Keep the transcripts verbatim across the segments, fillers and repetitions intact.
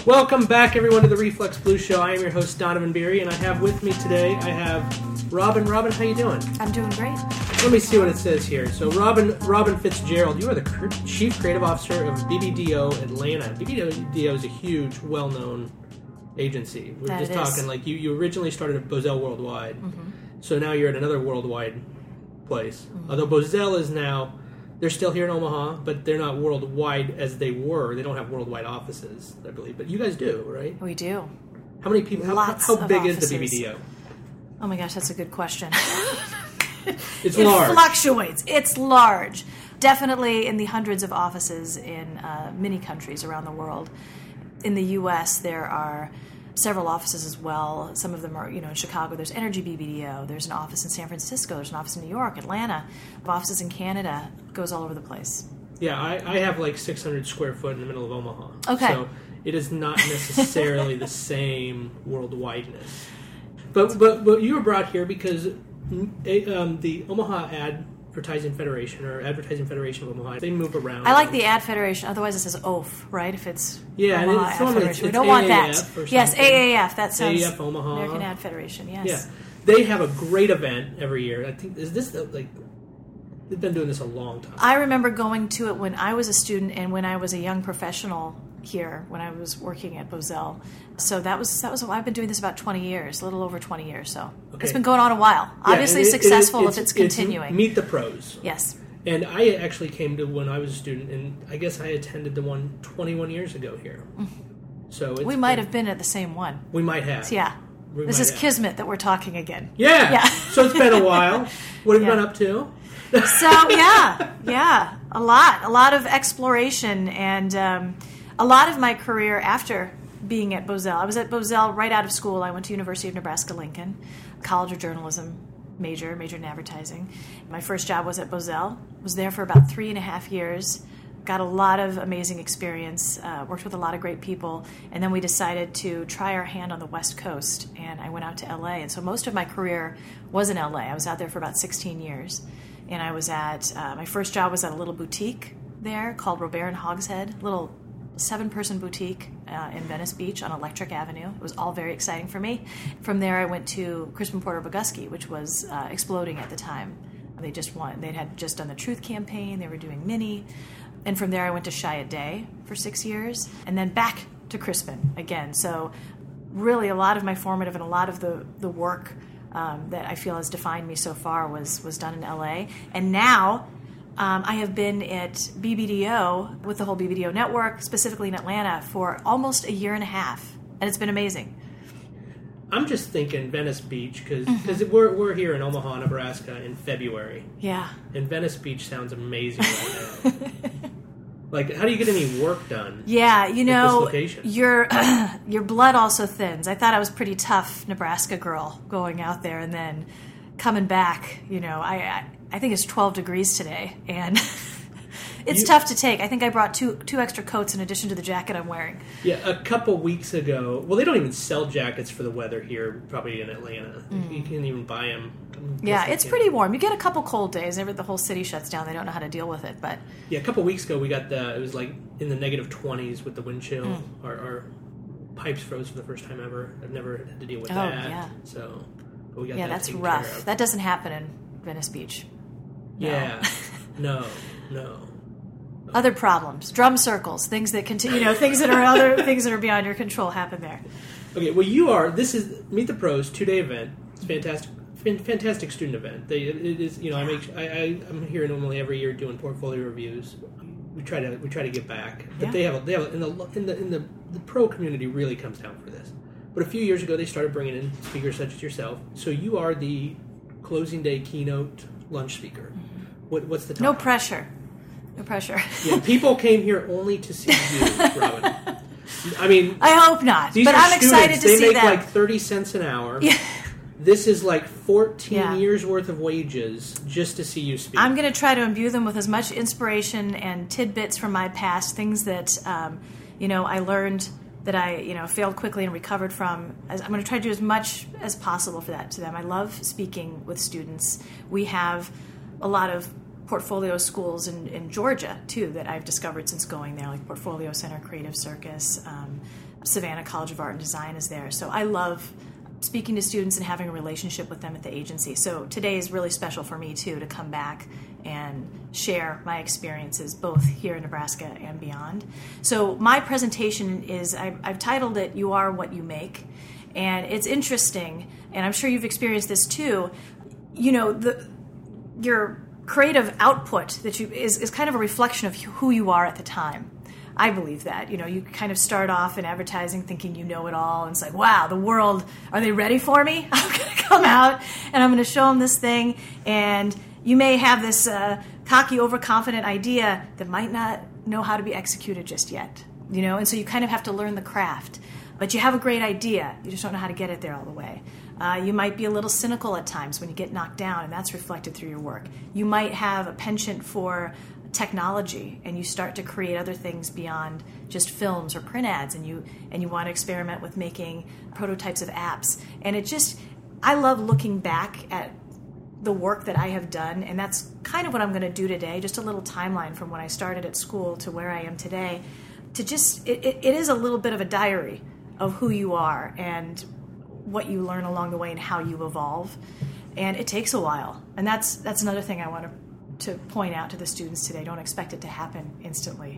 Welcome back, everyone, to the Reflex Blues Show. I am your host, Donovan Beery, and I have with me today, I have Robin. Robin, how you doing? I'm doing great. Let me see what it says here. So, Robin Robin Fitzgerald, you are the Chief Creative Officer of B B D O Atlanta. B B D O is a huge, well-known agency. We're that just it talking is. like you, you originally started at Bozell Worldwide, Mm-hmm. so now you're at another worldwide place. Mm-hmm. Although Bozell is now, they're still here in Omaha, but they're not worldwide as they were. They don't have worldwide offices, I believe. But you guys do, right? We do. How many people? How, Lots how of big offices. is the B B D O? Oh my gosh, that's a good question. It's it large. fluctuates. It's large. Definitely in the hundreds of offices in uh, many countries around the world. In the U S, there are several offices as well. Some of them are, you know, in Chicago, there's Energy B B D O. There's an office in San Francisco. There's an office in New York, Atlanta. Offices in Canada. It goes all over the place. Yeah, I, I have like six hundred square foot in the middle of Omaha. Okay. So it is not necessarily the same worldwideness. But, but but you were brought here because um, the Omaha Advertising Federation, or Advertising Federation of Omaha, they move around. I like the Ad Federation. Otherwise, it says O F, right? If it's Yeah, and Omaha it's Ad normally- Federation. We it's don't want A A F that. or Yes, something. A A F. That sounds A A F Omaha. American Ad Federation. Yes. Yeah, they have a great event every year. I think is this the, like they've been doing this a long time. I remember going to it when I was a student and when I was a young professional here, when I was working at Bozell. So that was that was I've been doing this about twenty years, a little over twenty years. So Okay. it's been going on a while. Yeah, Obviously and it- successful it- if it's continuing. Meet the Pros. Yes. And I actually came to when I was a student, and I guess I attended the one twenty-one years ago here. So it's We might been- have been at the same one. We might have. So yeah. We This might is have. kismet that we're talking again. Yeah. Yeah. So it's been a while. What have you Yeah. been up to? So yeah, yeah, a lot, a lot of exploration, and um, a lot of my career after being at Bozell. I was at Bozell right out of school. I went to University of Nebraska-Lincoln, College of Journalism major, majored in advertising. My first job was at Bozell. Was there for about three and a half years. Got a lot of amazing experience, uh, worked with a lot of great people, and then we decided to try our hand on the West Coast, and I went out to L A. And so most of my career was in L A. I was out there for about sixteen years. And I was at, uh, my first job was at a little boutique there called Robert and Hogshead, little seven-person boutique uh, in Venice Beach on Electric Avenue. It was all very exciting for me. From there, I went to Crispin Porter Bogusky, which was uh, exploding at the time. They just won. They had just done the Truth campaign. They were doing Mini. And from there, I went to Chiat Day for six years, and then back to Crispin again. So really a lot of my formative and a lot of the, the work Um, that I feel has defined me so far was was done in L A. And now um, I have been at B B D O with the whole B B D O network, specifically in Atlanta, for almost a year and a half, and it's been amazing. I'm just thinking Venice Beach because Mm-hmm. we're we're here in Omaha, Nebraska in February, Yeah. and Venice Beach sounds amazing right now. Like, how do you get any work done? Yeah, you At know, this location? your your blood also thins. I thought I was a pretty tough Nebraska girl going out there, and then coming back. You know, I I, I think it's twelve degrees today, and it's You- tough to take. I think I brought two two extra coats in addition to the jacket I'm wearing. Yeah, a couple weeks ago. Well, they don't even sell jackets for the weather here, probably in Atlanta. You can't even buy them. Yeah, it's pretty warm. You get a couple cold days. Every the whole city shuts down. They don't know how to deal with it, but Yeah, a couple weeks ago we got the. It was like in the negative twenties with the wind chill. Mm. Our, our pipes froze for the first time ever. I've never had to deal with Oh, that. yeah. So, but we got yeah, that that's taken rough. care of. That doesn't happen in Venice Beach. No. Yeah, no, no. Other problems, drum circles, things that continue, you know, things that are other things that are beyond your control happen there. Okay, well, you are. This is Meet the Pros two day event. It's fantastic, fan- fantastic student event. They, it is, you know, I make. I, I I'm here normally every year doing portfolio reviews. We try to we try to get back, but Yeah. they have a, they have a, in the in the in the the pro community really comes down for this. But a few years ago, they started bringing in speakers such as yourself. So you are the closing day keynote lunch speaker. What what's the No topic? pressure. No pressure. Yeah, people came here only to see you, Robin. I mean, I hope not, these but are I'm students. excited to they see make them. like thirty cents an hour. Yeah. This is like fourteen Yeah. years worth of wages just to see you speak. I'm going to try to imbue them with as much inspiration and tidbits from my past, things that um, you know I learned that I you know failed quickly and recovered from. As I'm going to try to do as much as possible for that to them. I love speaking with students. We have a lot of portfolio schools in, in Georgia, too, that I've discovered since going there, like Portfolio Center, Creative Circus, um, Savannah College of Art and Design is there. So I love speaking to students and having a relationship with them at the agency. So today is really special for me, too, to come back and share my experiences both here in Nebraska and beyond. So my presentation is, I've, I've titled it, You Are What You Make. And it's interesting, and I'm sure you've experienced this, too. You know, the your creative output that you is, is kind of a reflection of who you are at the time. I believe that. You know, you kind of start off in advertising thinking you know it all, and it's like, wow, the world, are they ready for me? I'm going to come out, and I'm going to show them this thing, and you may have this uh, cocky, overconfident idea that might not know how to be executed just yet, you know, and so you kind of have to learn the craft. But you have a great idea, you just don't know how to get it there all the way. Uh, you might be a little cynical at times when you get knocked down, and that's reflected through your work. You might have a penchant for technology, and you start to create other things beyond just films or print ads, and you and you want to experiment with making prototypes of apps. And it just, I love looking back at the work that I have done, and that's kind of what I'm going to do today, just a little timeline from when I started at school to where I am today, to just, it, it, it is a little bit of a diary of who you are and what you learn along the way and how you evolve. And it takes a while. And that's that's another thing I want to, to point out to the students today. Don't expect it to happen instantly.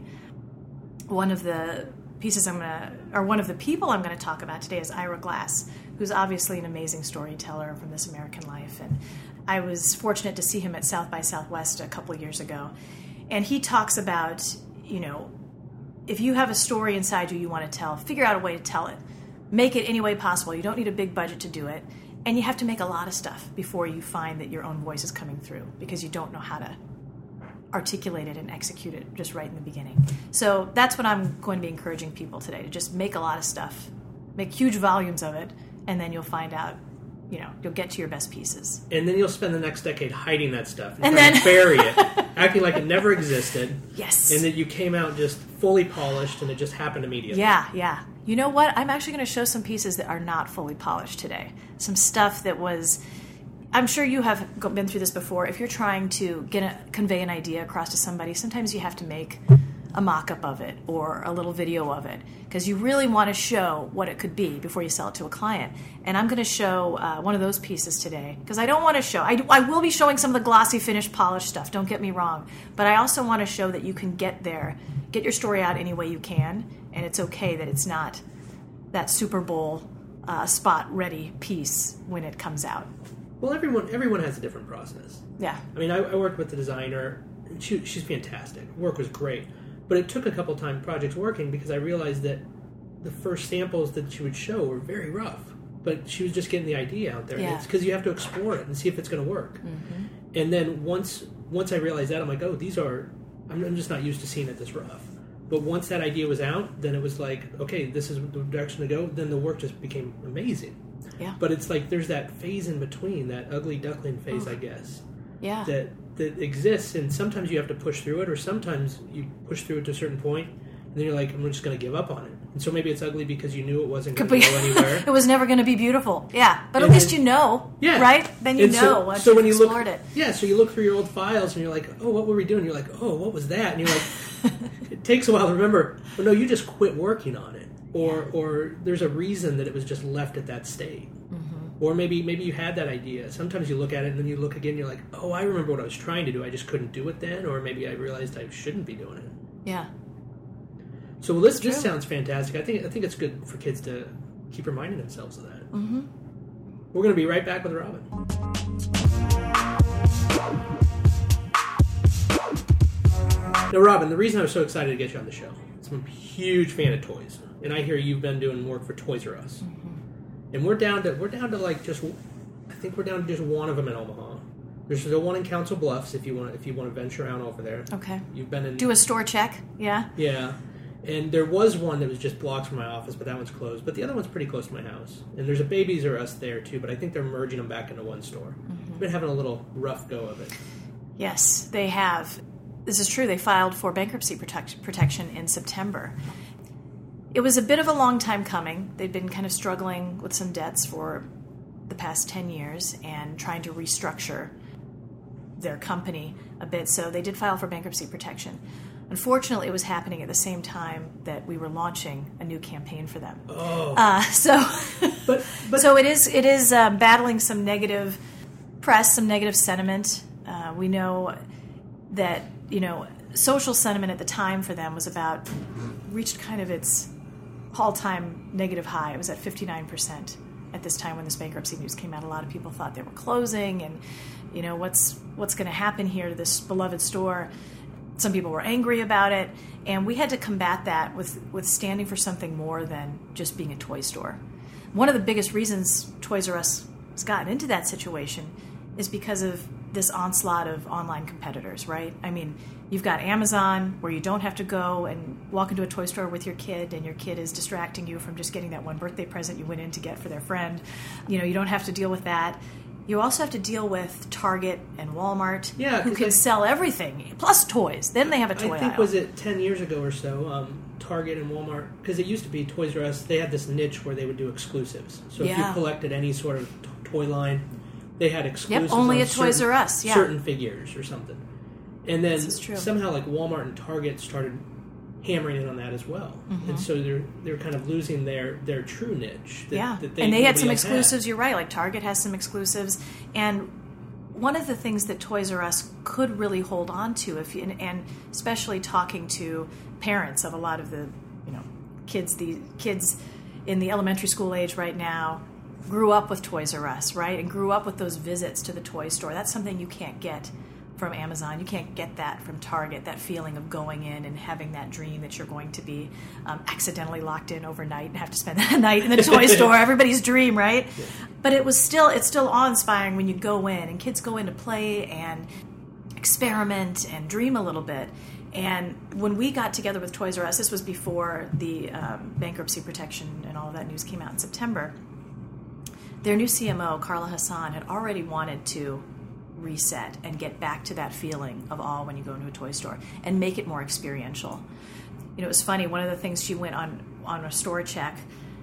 One of the pieces I'm going to, or one of the people I'm going to talk about today is Ira Glass, who's obviously an amazing storyteller from This American Life. And I was fortunate to see him at South by Southwest a couple of years ago. And he talks about, you know, if you have a story inside you you want to tell, figure out a way to tell it. Make it any way possible. You don't need a big budget to do it. And you have to make a lot of stuff before you find that your own voice is coming through, because you don't know how to articulate it and execute it just right in the beginning. So that's what I'm going to be encouraging people today, to just make a lot of stuff, make huge volumes of it, and then you'll find out, you know, you'll get to your best pieces. And then you'll spend the next decade hiding that stuff and, and trying then to bury it, acting like it never existed. Yes. And that you came out just fully polished and it just happened immediately. Yeah, yeah. You know what? I'm actually going to show some pieces that are not fully polished today. Some stuff that was, I'm sure you have been through this before. If you're trying to get a, convey an idea across to somebody, sometimes you have to make a mock-up of it or a little video of it, because you really want to show what it could be before you sell it to a client. And I'm going to show uh, one of those pieces today, because I don't want to show, I, I will be showing some of the glossy, finished, polished stuff, don't get me wrong, but I also want to show that you can get there, get your story out any way you can, and it's okay that it's not that Super Bowl uh, spot-ready piece when it comes out. Well, everyone everyone has a different process. Yeah. I mean, I, I worked with the designer, and she, she's fantastic. Work was great. But it took a couple time projects working, because I realized that the first samples that she would show were very rough. But she was just getting the idea out there. Yeah. And it's because you have to explore it and see if it's going to work. Mm-hmm. And then once once I realized that, I'm like, oh, these are, I'm, I'm just not used to seeing it this rough. But once that idea was out, then it was like, okay, this is the direction to go. Then the work just became amazing. Yeah. But it's like there's that phase in between, that ugly duckling phase, oh. I guess. Yeah. That that exists, and sometimes you have to push through it, or sometimes you push through it to a certain point, and then you're like, I'm just going to give up on it. And so maybe it's ugly because you knew it wasn't going to go anywhere. It was never going to be beautiful. Yeah, but and at least then, you know, yeah. right? Then you and know so, once so you've when you explored look, it. Yeah, so you look through your old files, and you're like, oh, what were we doing? You're like, oh, what was that? And you're like, it takes a while to remember. Well, no, you just quit working on it, or Yeah. or there's a reason that it was just left at that state. Mm-hmm. Or maybe maybe you had that idea. Sometimes you look at it and then you look again and you're like, oh, I remember what I was trying to do. I just couldn't do it then. Or maybe I realized I shouldn't be doing it. Yeah. So this, this sounds fantastic. I think I think it's good for kids to keep reminding themselves of that. Mm-hmm. We're going to be right back with Robin. Now, Robin, the reason I was so excited to get you on the show is I'm a huge fan of toys. And I hear you've been doing work for Toys R Us. Mm-hmm. And we're down to we're down to like just I think we're down to just one of them in Omaha. There's still one in Council Bluffs if you want if you want to venture out over there. Okay. You've been in do a store check. Yeah. Yeah, and there was one that was just blocks from my office, but that one's closed. But the other one's pretty close to my house. And there's a Babies R Us there too, but I think they're merging them back into one store. Mm-hmm. I've been having a little rough go of it. Yes, they have. This is true. They filed for bankruptcy protect- protection in September. It was a bit of a long time coming. They'd been kind of struggling with some debts for the past ten years and trying to restructure. their company a bit, so they did file for bankruptcy protection. Unfortunately, it was happening at the same time that we were launching a new campaign for them. Oh, uh, so but, but so it is it is uh, battling some negative press, some negative sentiment. Uh, we know that you know social sentiment at the time for them was about reached kind of its all-time negative high. It was at fifty-nine percent at this time when this bankruptcy news came out. A lot of people thought they were closing, and you know what's what's going to happen here to this beloved store. Some people were angry about it, and we had to combat that with, with standing for something more than just being a toy store. One of the biggest reasons Toys R Us has gotten into that situation is because of this onslaught of online competitors, right? I mean, you've got Amazon, where you don't have to go and walk into a toy store with your kid, and your kid is distracting you from just getting that one birthday present you went in to get for their friend. You know, you don't have to deal with that. You also have to deal with Target and Walmart, yeah, who can I, sell everything, plus toys. Then they have a toy I think, aisle. was it ten years ago or so, um, Target and Walmart, because it used to be Toys R Us, they had this niche where they would do exclusives. So yeah. if you collected any sort of t- toy line, they had exclusives Yep, only on at Toys certain, R Us, yeah. certain figures or something. And then This is true. somehow like Walmart and Target started hammering in on that as well. Mm-hmm. And so they're they're kind of losing their, their true niche. That, yeah, that they, and they had nobody some else exclusives. had. You're right. Like Target has some exclusives, and one of the things that Toys R Us could really hold on to, if you, and, and especially talking to parents of a lot of the you know kids, the kids in the elementary school age right now, grew up with Toys R Us, right, and grew up with those visits to the toy store. That's something you can't get from Amazon. You can't get that from Target, that feeling of going in and having that dream that you're going to be um, accidentally locked in overnight and have to spend that night in the toy store. Everybody's dream, right? Yeah. But it was still, it's still awe-inspiring when you go in and kids go in to play and experiment and dream a little bit. And when we got together with Toys R Us, this was before the um, bankruptcy protection and all of that news came out in September, their new C M O, Carla Hassan, had already wanted to reset and get back to that feeling of awe when you go into a toy store and make it more experiential. You know, it was funny, one of the things, she went on, on a store check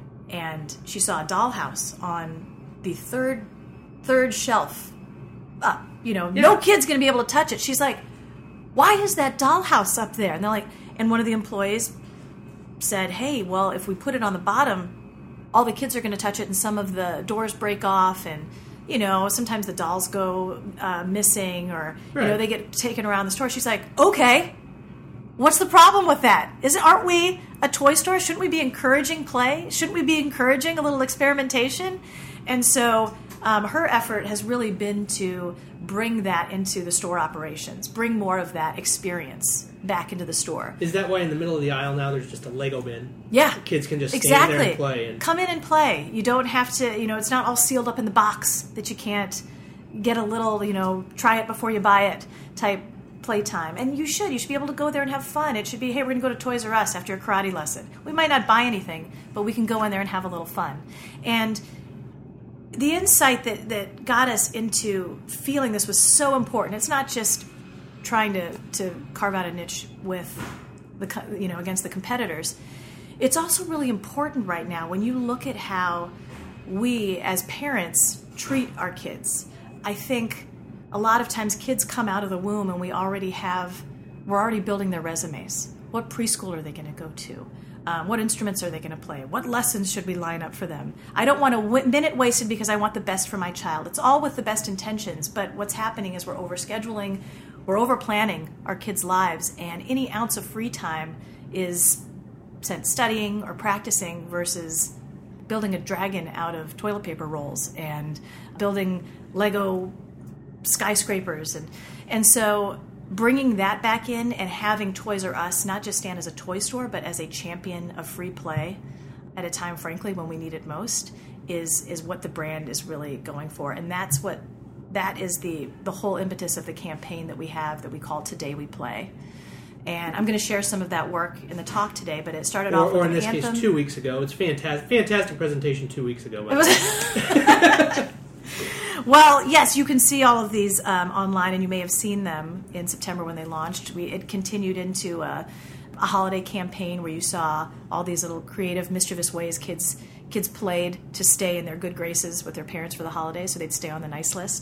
and she saw a dollhouse on the third third shelf up. You know, yeah. No kid's going to be able to touch it. She's like, why is that dollhouse up there? And they're like, and one of the employees said, hey, well, if we put it on the bottom, all the kids are going to touch it and some of the doors break off, and you know, sometimes the dolls go uh, missing, or right. you know, they get taken around the store. She's like, okay, what's the problem with that? Isn't aren't we a toy store? Shouldn't we be encouraging play? Shouldn't we be encouraging a little experimentation? And so um, her effort has really been to bring that into the store operations, bring more of that experience back into the store. Is that why in the middle of the aisle now there's just a Lego bin? Yeah. The kids can just stand exactly. there and play. And... Come in and play. You don't have to, you know, it's not all sealed up in the box that you can't get a little, you know, try it before you buy it type playtime. And you should. You should be able to go there and have fun. It should be, hey, we're going to go to Toys R Us after a karate lesson. We might not buy anything, but we can go in there and have a little fun. And the insight that, that got us into feeling this was so important. It's not just trying to, to carve out a niche with the you know against the competitors. It's also really important right now when you look at how we as parents treat our kids. I think a lot of times kids come out of the womb and we already have we're already building their resumes. What preschool are they going to go to? Um, what instruments are they going to play? What lessons should we line up for them? I don't want a w- minute wasted because I want the best for my child. It's all with the best intentions, but what's happening is we're overscheduling, we're overplanning our kids' lives, and any ounce of free time is spent studying or practicing versus building a dragon out of toilet paper rolls and building Lego skyscrapers. And, and so bringing that back in and having Toys R Us not just stand as a toy store, but as a champion of free play at a time, frankly, when we need it most, is is what the brand is really going for. And that's what that is the the whole impetus of the campaign that we have that we call Today We Play. And I'm going to share some of that work in the talk today, but it started or, off with or in this anthem. case, two weeks ago. It's fantastic, fantastic presentation two weeks ago. It was Well, yes, you can see all of these um, online, and you may have seen them in September when they launched. We, it continued into a, a holiday campaign where you saw all these little creative, mischievous ways kids kids played to stay in their good graces with their parents for the holidays, so they'd stay on the nice list.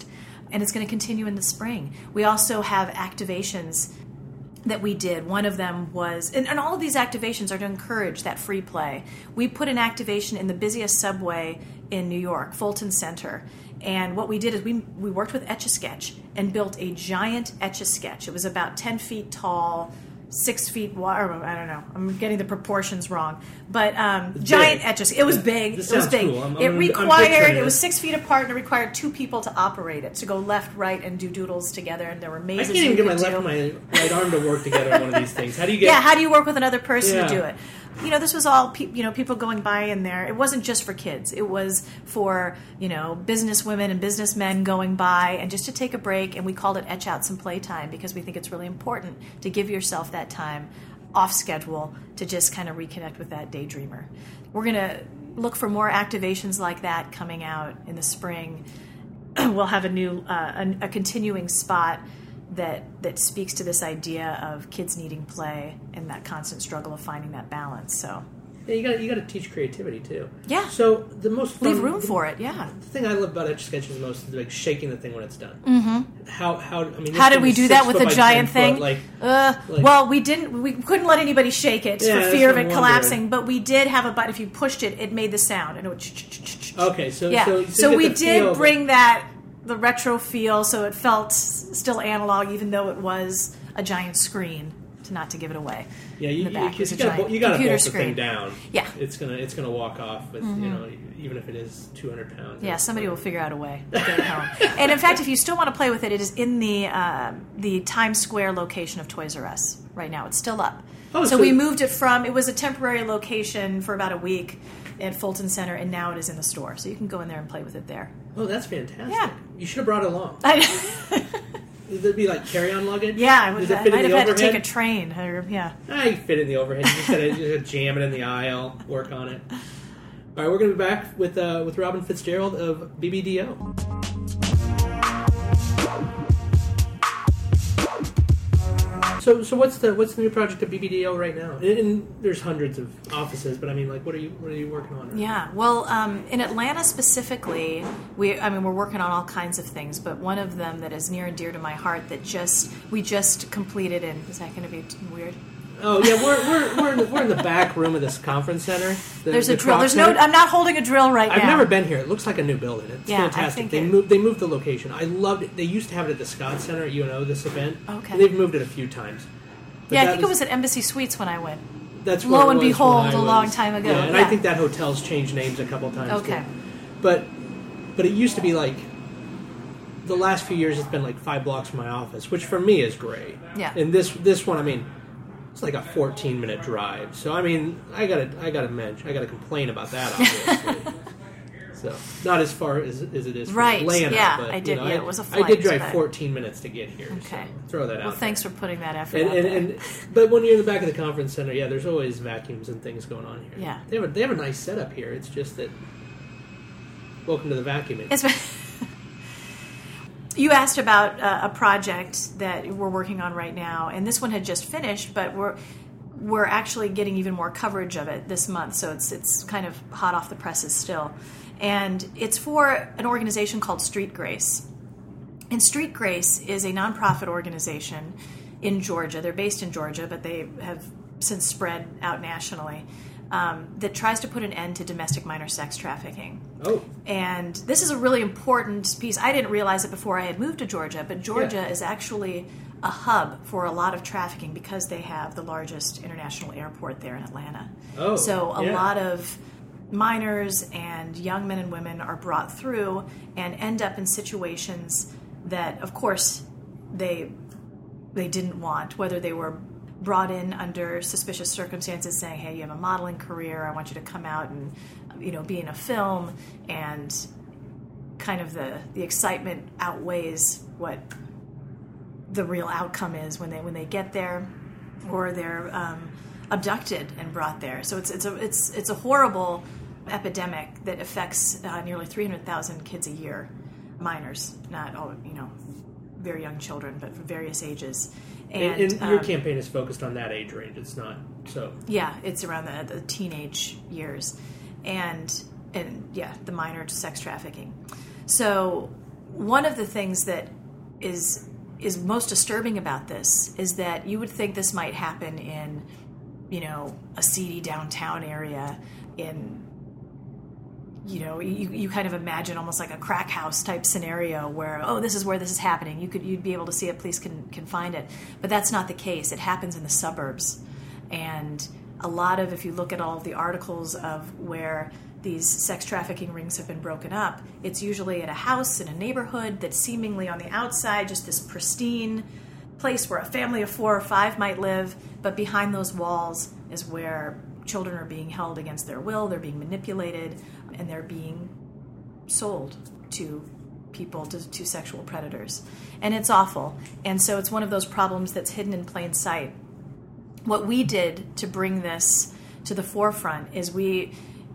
and it's going to continue in the spring. We also have activations that we did. One of them was, and, and all of these activations are to encourage that free play. We put an activation in the busiest subway in New York, Fulton Center. And what we did is we we worked with Etch-a-Sketch and built a giant Etch-a-Sketch. It was about ten feet tall, six feet wide. I don't know. I'm getting the proportions wrong. But um, giant Etch-a-Sketch. It was big. This it was big. Cool. I'm, it I'm, required, I'm it was six feet apart, and it required two people to operate it, to go left, right, and do doodles together. And there were mazes. I can't even get my do. left and my right arm to work together on one of these things. How do you get... Yeah, how do you work with another person yeah. to do it? You know, this was all, pe- you know, people going by in there. It wasn't just for kids. It was for, you know, business women and businessmen going by and just to take a break. And we called it Etch Out Some Playtime because we think it's really important to give yourself that time off schedule to just kind of reconnect with that daydreamer. We're going to look for more activations like that coming out in the spring. We'll have a new, uh, a, a continuing spot that that speaks to this idea of kids needing play and that constant struggle of finding that balance. So yeah, you got you got to teach creativity too. Yeah. So the most fun, leave room the, for it. Yeah. The thing I love about Etch-a-Sketch is most is like shaking the thing when it's done. Mm-hmm. How how I mean how did we do that with a giant thing? Foot, like, uh, like, well, we didn't. We couldn't let anybody shake it yeah, for fear of it I'm collapsing. But we did have a button. If you pushed it, it made the sound, and it would. Okay, so yeah. so, So, so we the did feel, bring that. The retro feel, so it felt still analog, even though it was a giant screen. To not to give it away. Yeah, you, in the back you, was a you gotta, you giant gotta computer bolt the screen thing down. Yeah, it's gonna it's gonna walk off with mm-hmm. you know even if it is two hundred pounds. Yeah, somebody will figure out a way to get it home. And in fact, if you still want to play with it, it is in the uh, the Times Square location of Toys R Us right now. It's still up. Oh, so, so we moved it from. It was a temporary location for about a week at Fulton Center, and now it is in the store. So you can go in there and play with it there. Oh, that's fantastic. Yeah. You should have brought it along. I, There'd be like carry-on luggage. yeah, I, would, Does it I fit might in have the had to overhead? take a train. Or, yeah. Ah, you fit in the overhead. You just gotta, you gotta jam it in the aisle, work on it. All right, we're gonna be back with uh, with Robin Fitzgerald of B B D O. So, so what's the what's the new project at B B D O right now? And, and there's hundreds of offices, but I mean, like, what are you what are you working on? Right Yeah, well, um, in Atlanta specifically, we I mean, we're working on all kinds of things, but one of them that is near and dear to my heart that just we just completed. And is that going to be weird? Oh yeah, we're we're we're in, the, we're in the back room of this conference center. The, There's the a drill. Croc There's Center. no. I'm not holding a drill right I've now. never been here. It looks like a new building. It's Yeah, I fantastic. think They it- moved. They moved the location. I loved it. They used to have it at the Scott Center at U N O. This event. Okay. And they've moved it a few times. But Yeah, I that think it was at Embassy Suites when I went. That's Lo where it and was behold, when I a long was- time ago. Yeah, and Yeah. I think that hotel's changed names a couple times. Okay. Too. But but it used to be like the last few years. It's been like five blocks from my office, which for me is great. Yeah. And this this one, I mean, it's like a fourteen minute drive. So I mean, I gotta I gotta mention I gotta complain about that obviously. So not as far as, as it is from Right, Atlanta. yeah, but, I did- You know, yeah, I, it was a I did flight, drive but- fourteen minutes to get here. Okay. So throw that out. Well, thanks there. for putting that effort And, out and, there. and but when you're in the back of the conference center, yeah, there's always vacuums and things going on here. Yeah. they have a, they have a nice setup here. It's just that. Welcome to the vacuuming. It's been You asked about uh, a project that we're working on right now, and this one had just finished, but we're we're actually getting even more coverage of it this month, so it's it's kind of hot off the presses still. And it's for an organization called Street Grace. And Street Grace is a nonprofit organization in Georgia. They're based in Georgia, but they have since spread out nationally, um, that tries to put an end to domestic minor sex trafficking. Oh. And this is a really important piece. I didn't realize it before I had moved to Georgia, but Georgia Yeah. is actually a hub for a lot of trafficking because they have the largest international airport there in Atlanta. Oh, So a yeah. lot of minors and young men and women are brought through and end up in situations that, of course, they they didn't want, whether they were brought in under suspicious circumstances saying, hey, you have a modeling career, I want you to come out and, you know, be in a film, and kind of the, the excitement outweighs what the real outcome is when they when they get there, or they're um, abducted and brought there. So it's it's a it's it's a horrible epidemic that affects uh, nearly three hundred thousand kids a year, minors, not all, you know, very young children, but for various ages. And, And, and your um, campaign is focused on that age range. It's not so. Yeah, it's around the, the teenage years, and and yeah, the minor sex trafficking. So one of the things that is is most disturbing about this is that you would think this might happen in, you know, a seedy downtown area in, you know, you, you kind of imagine almost like a crack house type scenario where, oh, this is where this is happening. You could, you'd be able to see it, police can, can find it. But that's not the case. It happens in the suburbs. And a lot of, if you look at all of the articles of where these sex trafficking rings have been broken up, it's usually at a house in a neighborhood that's seemingly on the outside, just this pristine place where a family of four or five might live, but behind those walls is where children are being held against their will, they're being manipulated, and they're being sold to people, to, to sexual predators. And it's awful. And so it's one of those problems that's hidden in plain sight. What we did to bring this to the forefront is we,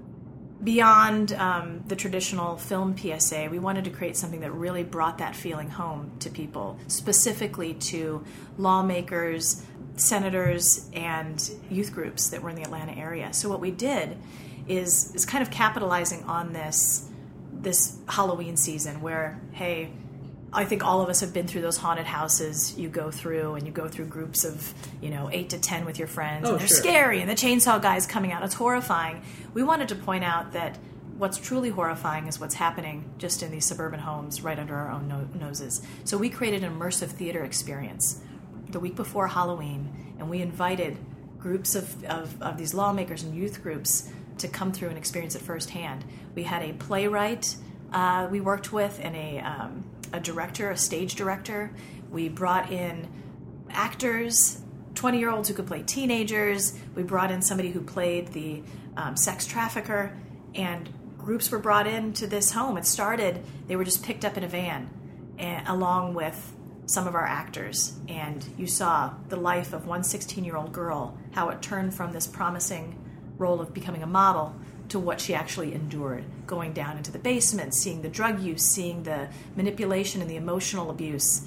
beyond um, the traditional film P S A, we wanted to create something that really brought that feeling home to people, specifically to lawmakers, senators, and youth groups that were in the Atlanta area. So what we did is is kind of capitalizing on this this Halloween season where, hey, I think all of us have been through those haunted houses you go through, and you go through groups of, you know, eight to ten with your friends, oh, and they're sure. scary, and the chainsaw guy's coming out. It's horrifying. We wanted to point out that what's truly horrifying is what's happening just in these suburban homes right under our own no- noses. So we created an immersive theater experience the week before Halloween, and we invited groups of, of, of these lawmakers and youth groups to come through and experience it firsthand. We had a playwright uh, we worked with, and a um, a director, a stage director. We brought in actors, twenty-year-olds who could play teenagers. We brought in somebody who played the um, sex trafficker, and groups were brought into this home. It started, they were just picked up in a van and, along with some of our actors, and you saw the life of one sixteen-year-old girl, how it turned from this promising role of becoming a model to what she actually endured, going down into the basement, seeing the drug use, seeing the manipulation and the emotional abuse.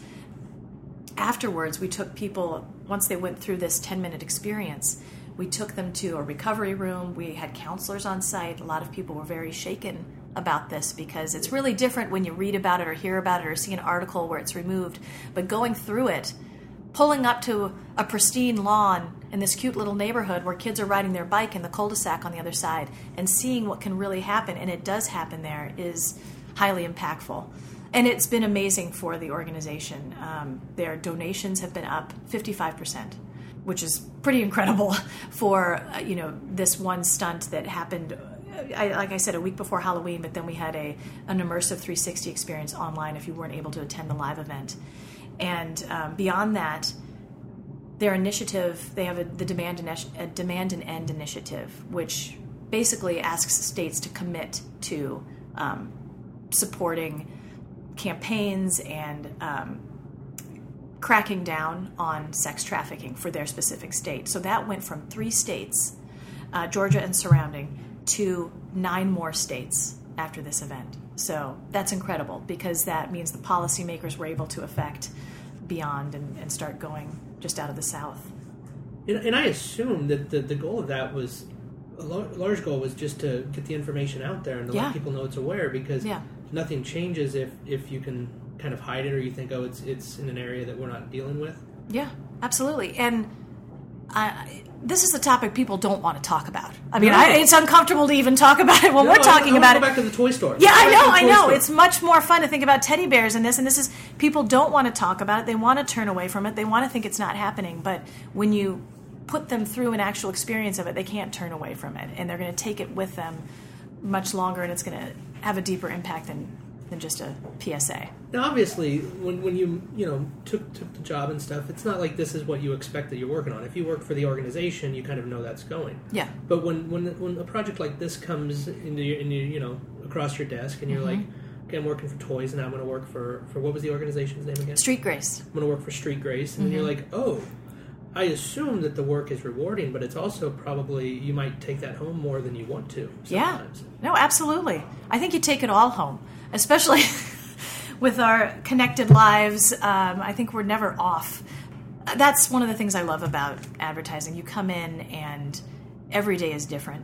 Afterwards, we took people, once they went through this ten-minute experience, we took them to a recovery room. We had counselors on site. A lot of people were very shaken about this because it's really different when you read about it or hear about it or see an article where it's removed. But going through it, pulling up to a pristine lawn in this cute little neighborhood where kids are riding their bike in the cul-de-sac on the other side and seeing what can really happen, and it does happen there, is highly impactful. And it's been amazing for the organization. Um, their donations have been up fifty-five percent, which is pretty incredible for, uh, you know, this one stunt that happened, I, like I said, a week before Halloween, but then we had a an immersive three sixty experience online if you weren't able to attend the live event. And um, beyond that, their initiative, they have a, the Demand and, a Demand and End initiative, which basically asks states to commit to um, supporting campaigns and um, cracking down on sex trafficking for their specific state. So that went from three states, uh, Georgia and surrounding, to nine more states after this event. So that's incredible because that means the policymakers were able to affect beyond and, and start going just out of the South. And, and I assume that the, the goal of that was, a large goal was just to get the information out there and to yeah. let people know it's aware, because yeah. nothing changes if, if you can kind of hide it or you think, oh, it's it's in an area that we're not dealing with. Yeah, absolutely. And I, this is a topic people don't want to talk about. I mean, no. I, it's uncomfortable to even talk about it when no, we're talking I, I about go it. Back to the toy store. Yeah, I know, I know. Store. It's much more fun to think about teddy bears and this, and this is, people don't want to talk about it. They want to turn away from it. They want to think it's not happening. But when you put them through an actual experience of it, they can't turn away from it. And they're going to take it with them much longer, and it's going to have a deeper impact than, than just a P S A. Now, obviously, when, when you you know took took the job and stuff, it's not like this is what you expect that you're working on. If you work for the organization, you kind of know that's going. Yeah. But when when when a project like this comes into your, into you know across your desk, and you're mm-hmm. like, okay, I'm working for toys, and I'm going to work for, for what was the organization's name again? Street Grace. I'm going to work for Street Grace, and mm-hmm. then you're like, oh, I assume that the work is rewarding, but it's also probably you might take that home more than you want to. Sometimes. Yeah. No, absolutely. I think you take it all home, especially. With our connected lives, um, I think we're never off. That's one of the things I love about advertising. You come in and every day is different.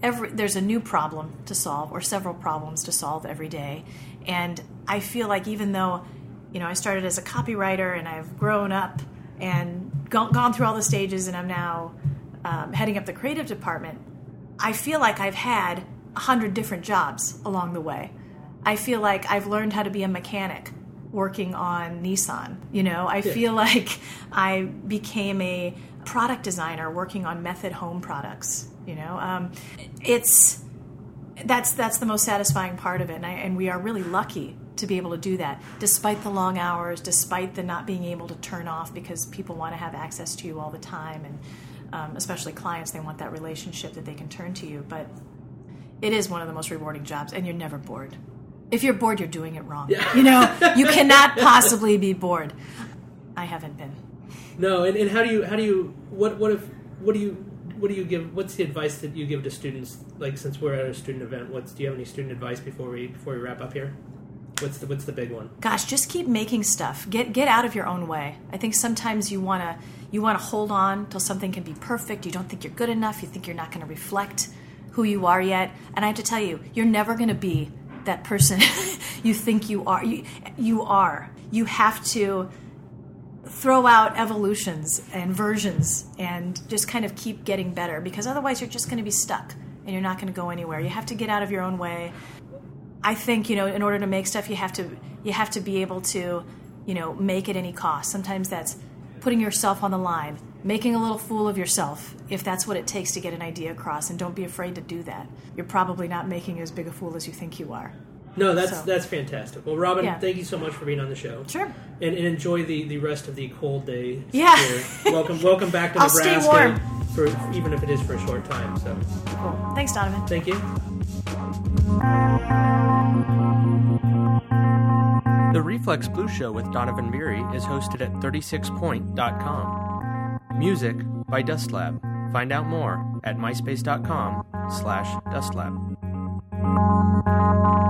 every there's a new problem to solve or several problems to solve every day. And I feel like even though, you know, I started as a copywriter and I've grown up and gone, gone through all the stages and I'm now um, heading up the creative department, I feel like I've had a hundred different jobs along the way. I feel like I've learned how to be a mechanic working on Nissan. You know, I Yeah. feel like I became a product designer working on Method home products. You know, um, it's that's that's the most satisfying part of it, and, I, and we are really lucky to be able to do that, despite the long hours, despite the not being able to turn off because people want to have access to you all the time, and um, especially clients, they want that relationship that they can turn to you. But it is one of the most rewarding jobs, and you're never bored. If you're bored, you're doing it wrong. Yeah. You know, you cannot possibly be bored. I haven't been. No, and, and how do you how do you what what if what do you what do you give? What's the advice that you give to students? Like, since we're at a student event, what's do you have any student advice before we before we wrap up here? What's the what's the big one? Gosh, just keep making stuff. Get get out of your own way. I think sometimes you wanna you wanna hold on till something can be perfect. You don't think you're good enough. You think you're not going to reflect who you are yet. And I have to tell you, you're never going to be that person you think you are. You, you are. You have to throw out evolutions and versions and just kind of keep getting better, because otherwise you're just going to be stuck and you're not going to go anywhere. You have to get out of your own way. I think, you know, in order to make stuff, you have to you have to be able to, you know, make at any cost. Sometimes that's putting yourself on the line, making a little fool of yourself, if that's what it takes to get an idea across, and don't be afraid to do that. You're probably not making as big a fool as you think you are. No, that's So. that's fantastic. Well, Robin, Yeah. thank you so much for being on the show. Sure. And, and enjoy the, the rest of the cold day. Yeah. Here. Welcome welcome back to I'll stay Nebraska. warm. For even if it is for a short time. So Cool. Thanks, Donovan. thank you. The Reflex Blues Show with Donovan Beery is hosted at thirty-six point dot com. Music by Dust Lab. Find out more at myspace dot com slash dust lab.